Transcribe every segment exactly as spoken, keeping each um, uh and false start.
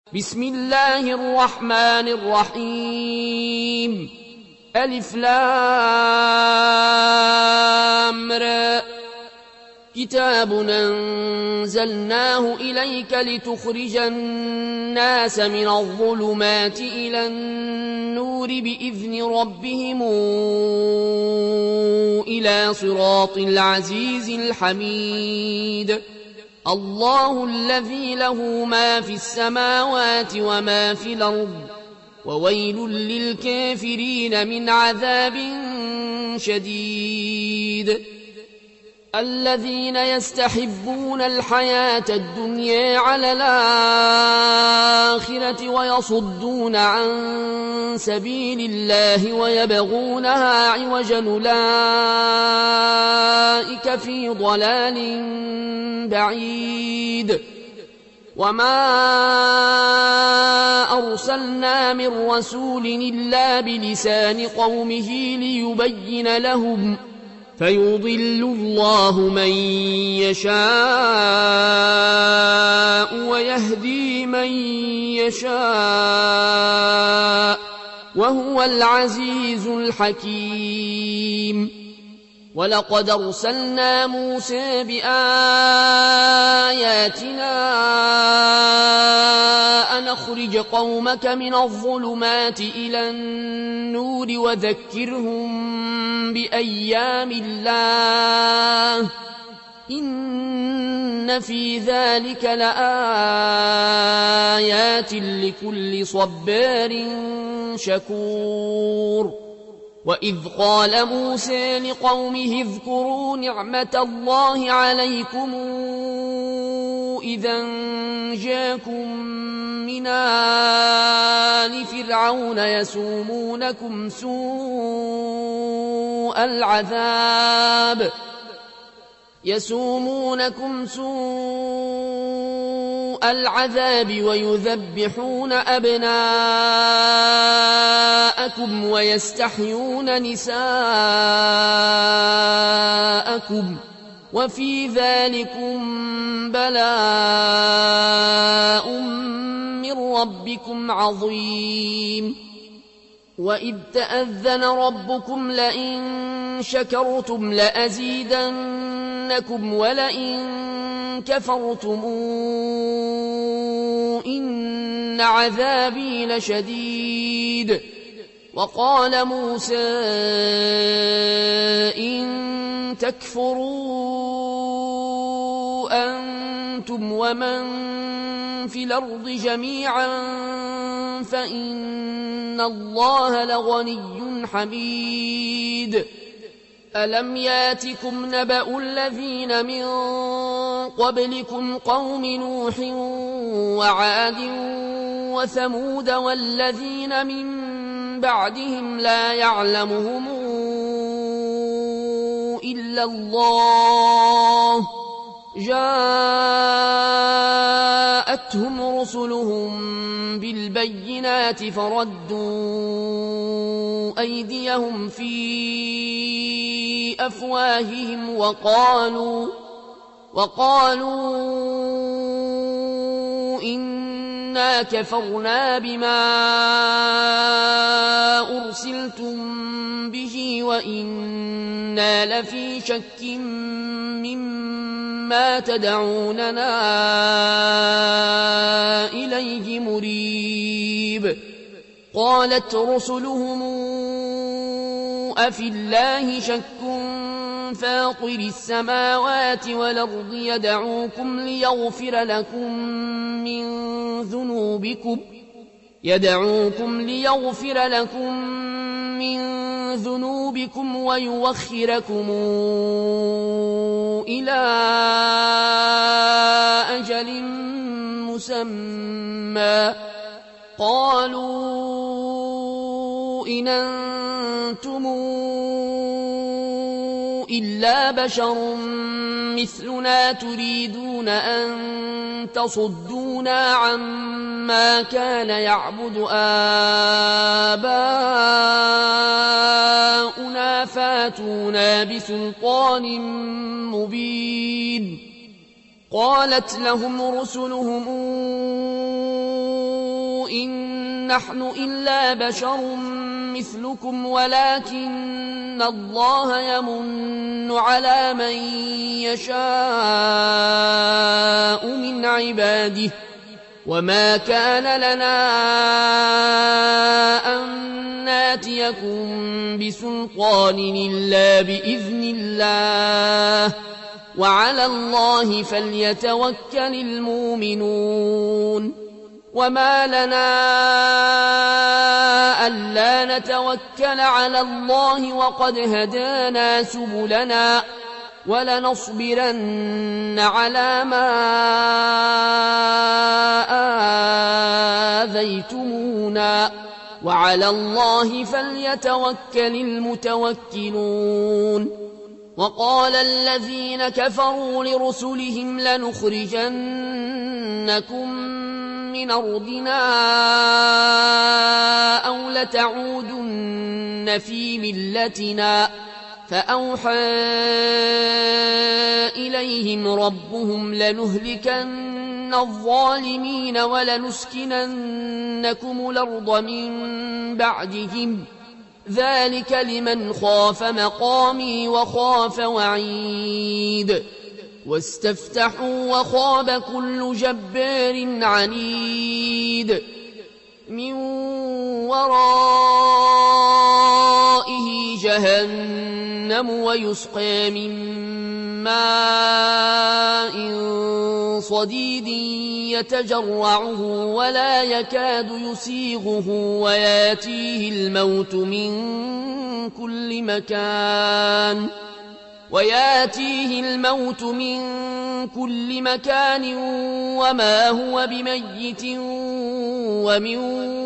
بسم الله الرحمن الرحيم ألف لام را كتاب أنزلناه إليك لتخرج الناس من الظلمات إلى النور بإذن ربهم إلى صراط العزيز الحميد الله الذي له ما في السماوات وما في الأرض وويل للكافرين من عذاب شديد الذين يستحبون الحياة الدنيا على الآخرة ويصدون عن سبيل الله ويبغونها عوجا أولئك في ضلال بعيد وما أرسلنا من رسول إلا بلسان قومه ليبين لهم فيضل الله من يشاء ويهدي من يشاء وهو العزيز الحكيم ولقد أرسلنا موسى بآياتنا أن أخرج قومك من الظلمات إلى النور وذكرهم بأيام الله إن في ذلك لآيات لكل صبار شكور وإذ قال موسى لقومه اذكروا نعمة الله عليكم إذا جاءكم من آل فرعون يسومونكم سوء العذاب يسومونكم سوء العذاب ويذبحون أبناءكم ويستحيون نساءكم وفي ذلكم بلاء من ربكم عظيم وإذ تأذن ربكم لئن شكرتم لأزيدنكم ولئن كفرتم إن عذابي لشديد وقال موسى إن تكفروا أنتم ومن في الأرض جميعا فإن الله لغني حميد ألم ياتكم نبأ الذين من قبلكم قوم نوح وعاد وثمود والذين من بعدهم لا يعلمهم إلا الله جاءتهم رسلهم بالبينات فردوا أيديهم في أفواههم وقالوا وقالوا إنا كفرنا بما أرسلتم به وإنا لفي شك مما تدعوننا إليه مريب قالت رسلهم أفي الله شك فاطر السماوات والأرض يدعوكم ليغفر لكم من ذنوبكم يدعوكم ليغفر لكم من ذنوبكم ويوخركم إلى أجل مسمى قالوا إن أنتم إلا بشر مثلنا تريدون أن تصدونا عما كان يعبد آباؤنا فاتونا بسلطان مبين قالت لهم رسلهم نحن إلا بشر مثلكم ولكن الله يمن على من يشاء من عباده وما كان لنا أن ناتيكم بسلطان إلا بإذن الله وعلى الله فليتوكل المؤمنون وما لنا ألا نتوكل على الله وقد هدانا سبلنا ولنصبرن على ما آذيتمونا وعلى الله فليتوكل المتوكلون وقال الذين كفروا لرسلهم لنخرجنكم من أرضنا أو لتعودن في ملتنا فأوحى إليهم ربهم لنهلكن الظالمين ولنسكننكم الأرض من بعدهم ذلك لمن خاف مقامي وخاف وعيد واستفتحوا وخاب كل جبار عنيد من ورائه جهنم ويسقى من ماء صديد يتجرعه ولا يكاد يسيغه وياتيه الموت من كل مكان وياتيه الموت من كل مكان وما هو بميت ومن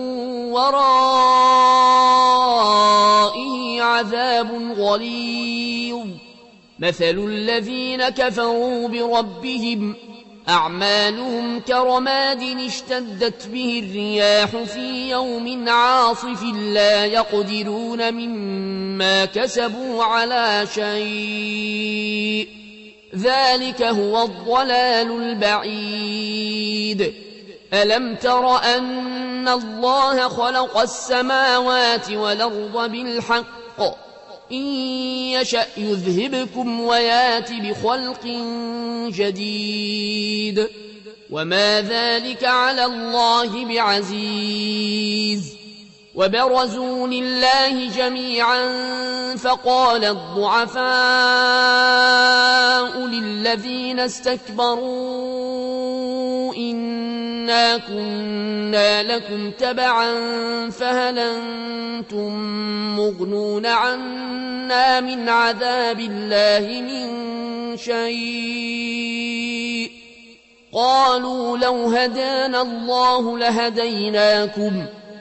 ورائه عذاب غليظ مثل الذين كفروا بربهم أعمالهم كرماد اشتدت به الرياح في يوم عاصف لا يقدرون مما كسبوا على شيء ذلك هو الضلال البعيد ألم تر أن الله خلق السماوات والأرض بالحق إن يشأ يذهبكم ويات بخلق جديد وما ذلك على الله بعزيز وبرزوا لله جميعا فقال الضعفاء للذين استكبروا إنا كنا لكم تبعا فهل أنتم مغنون عنا من عذاب الله من شيء قالوا لو هدانا الله لهديناكم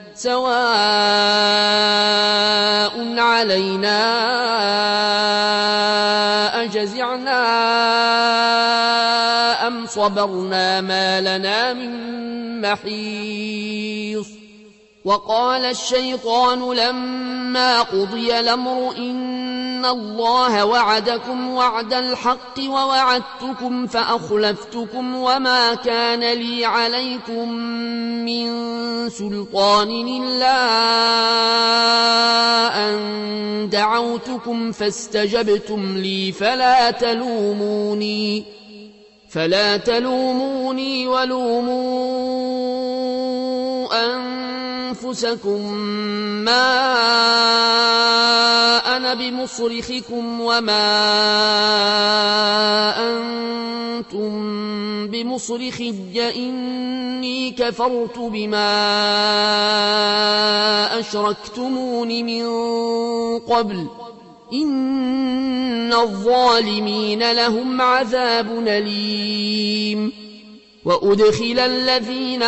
سواء علينا أجزعنا أم صبرنا ما لنا من محيص وقال الشيطان لما قضي الأمر إن الله وعدكم وعد الحق ووعدتكم فأخلفتكم وما كان لي عليكم من سلطان إلا أن دعوتكم فاستجبتم لي فلا تلوموني فلا تلوموني ولوموا أنفسكم ما أنا بمصرخكم وما أنتم بمصرخي إني كفرت بما أشركتمون من قبل إن الظالمين لهم عذاب أليم وأدخل الذين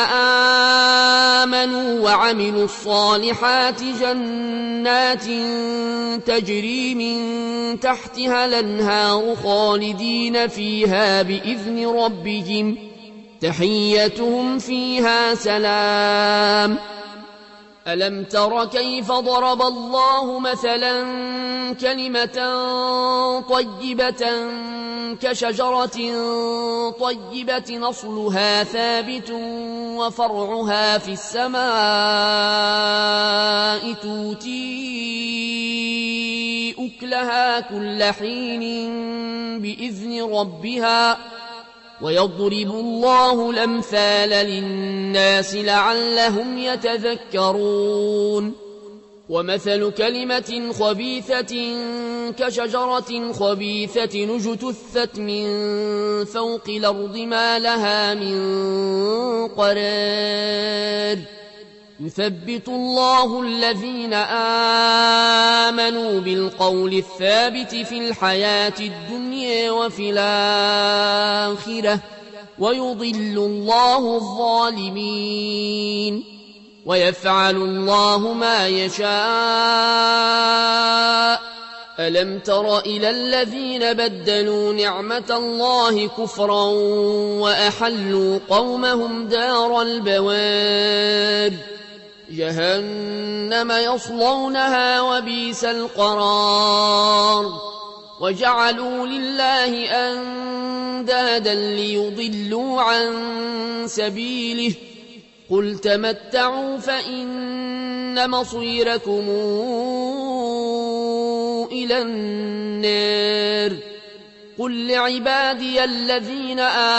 آمنوا وعملوا الصالحات جنات تجري من تحتها الأنهار خالدين فيها بإذن ربهم تحيتهم فيها سلام ألم تر كيف ضرب الله مثلا كلمة طيبة كشجرة طيبة أصلها ثابت وفرعها في السماء تؤتي أكلها كل حين بإذن ربها ويضرب الله الأمثال للناس لعلهم يتذكرون ومثل كلمة خبيثة كشجرة خبيثة اجتثت من فوق الأرض ما لها من قرار يثبت الله الذين آمنوا بالقول الثابت في الحياة الدنيا وفي الآخرة ويضل الله الظالمين ويفعل الله ما يشاء ألم تر إلى الذين بدلوا نعمة الله كفرا وأحلوا قومهم دار البوار جهنم يصلونها وبئس القرار وجعلوا لله أندادا ليضلوا عن سبيله قل تمتعوا فإن مصيركم إلى النار قل لعبادي الذين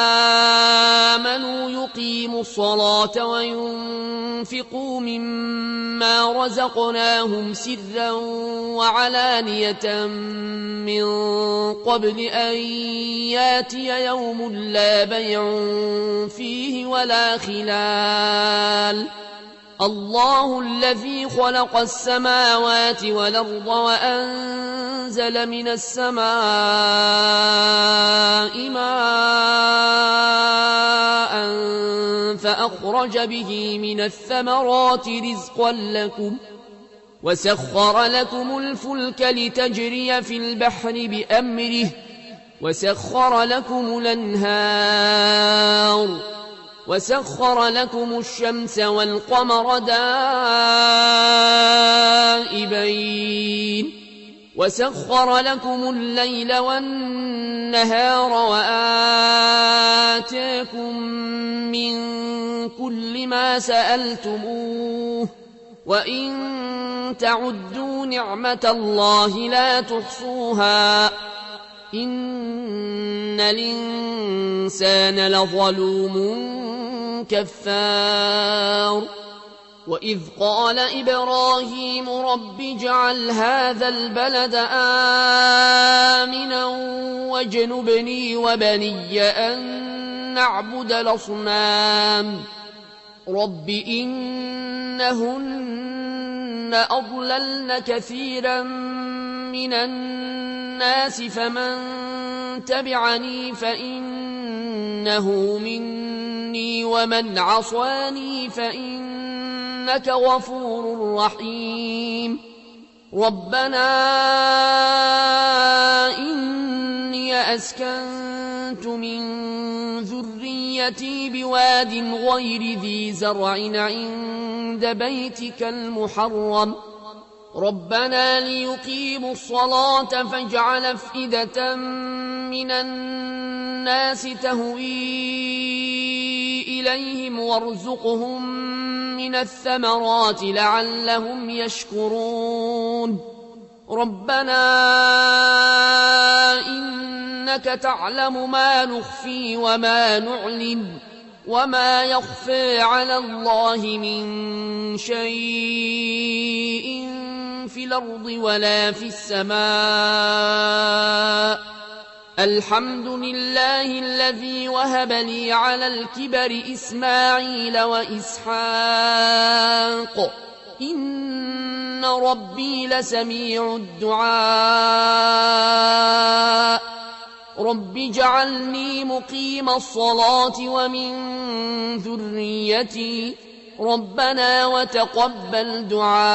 آمنوا يقيموا الصلاة وينفقوا مما رزقناهم سرا وعلانية من قبل أن ياتي يوم لا بيع فيه ولا خلال الله الذي خلق السماوات والأرض وأنزل من السماء ماء فأخرج به من الثمرات رزقا لكم وسخر لكم الفلك لتجري في البحر بأمره وسخر لكم الأنهار وسخر لكم الشمس والقمر دائبين وسخر لكم الليل والنهار وآتاكم من كل ما سألتموه وإن تعدوا نعمة الله لا تحصوها إن الإنسان لظلوم كفار وإذ قال إبراهيم رب اجعل هذا البلد آمنا واجنبني وبني أن نعبد الأصنام رب إنهن أضللن كثيرا من الناس فمن تبعني فإنه مني ومن عصاني فإنك غفور رحيم ربنا إني أسكنت من ذريتي بواد غير ذي زرع عند بيتك المحرم ربنا ليقيموا الصلاة فاجعل أفئدة من الناس تهوي إليهم وارزقهم من الثمرات لعلهم يشكرون ربنا إنك تعلم ما نخفي وما نعلن وما يخفى على الله من شيء في الأرض ولا في السماء الحمد لله الذي وهب لي على الكبر إسماعيل وإسحاق إن ربي لسميع الدعاء رب اجعلني مقيم الصلاة ومن ذريتي ربنا وتقبل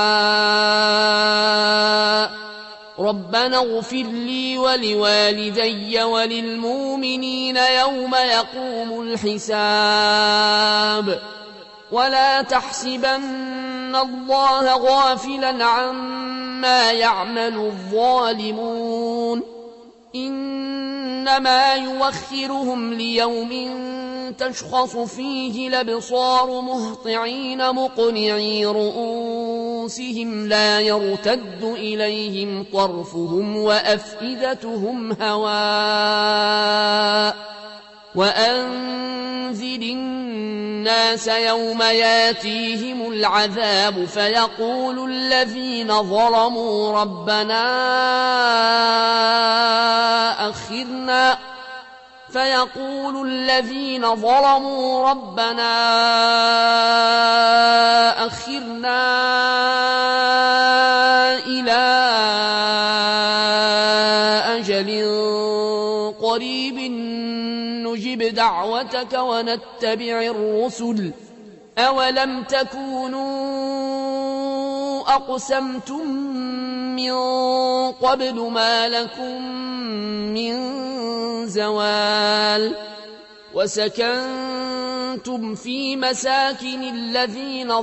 دعاء ربنا اغفر لي ولوالدي وللمؤمنين يوم يقوم الحساب ولا تحسبن الله غافلا عما يعمل الظالمون إنما يوخرهم ليوم تشخص فيه الأبصار مهطعين مقنعي رؤوسهم لا يرتد إليهم طرفهم وأفئدتهم هواء وأنذر الناس يوم ياتيهم العذاب فيقول الذين ظلموا ربنا أخرنا فيقول الذين ظلموا ربنا أخرنا إلى أجل قريب نجب دعوتك ونتبع الرسل أولم تكونوا أقسمتم من قبل ما لكم من زوال وسكنتم في مساكن الذين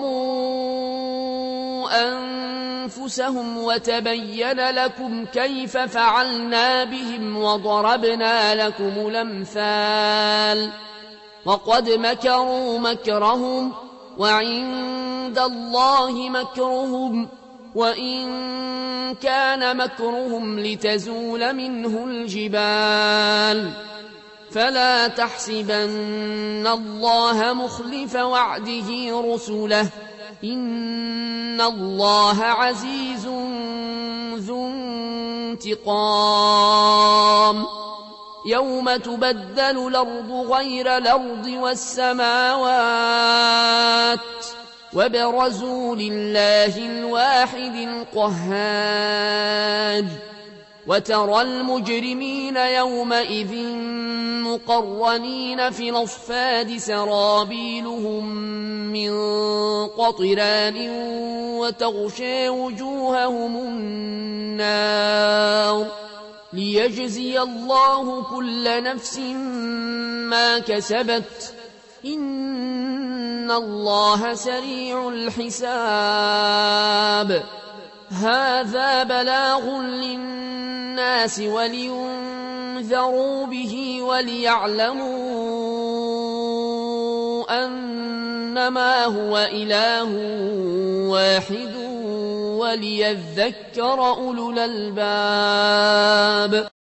ظلموا أنفسهم وتبين لكم كيف فعلنا بهم وضربنا لكم الأمثال وقد مكروا مكرهم وعند الله مكرهم وإن كان مكرهم لتزول منه الجبال فلا تحسبن الله مخلف وعده رسله إن الله عزيز ذو انتقام يوم تبدل الأرض غير الأرض والسماوات وبرزوا لله الواحد القهار وترى المجرمين يومئذ مقرنين في الأصفاد سرابيلهم من قطران وتغشى وجوههم النار ليجزي الله كل نفس ما كسبت إن الله سريع الحساب هذا بلاغ للناس ولينذروا به وليعلموا أنما هو إله واحد وليذكر أولو الألباب